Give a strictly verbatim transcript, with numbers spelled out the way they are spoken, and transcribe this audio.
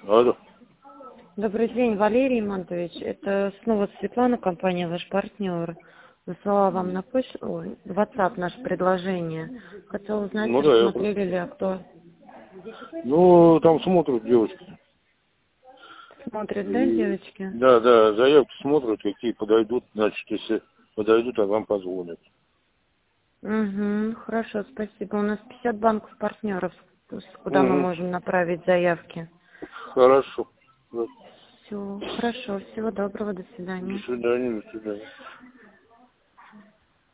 Алло. Добрый день, Валерий Имантович. Это снова Светлана, компания «Ваш партнер». Высылала вам на почту, ой, в WhatsApp наше предложение. Хотела узнать, Ну да, я... смотрели ли, а кто Ну, там смотрят девочки. смотрит, да, И... девочки? Да, да, заявки смотрят, какие подойдут. Значит, если подойдут, а вам позвонят. Угу, хорошо, спасибо. У нас пятьдесят банков-партнеров, куда мы Угу. можем направить заявки. Хорошо. Да. Все, хорошо, всего доброго, до До свидания. свидания, до свидания.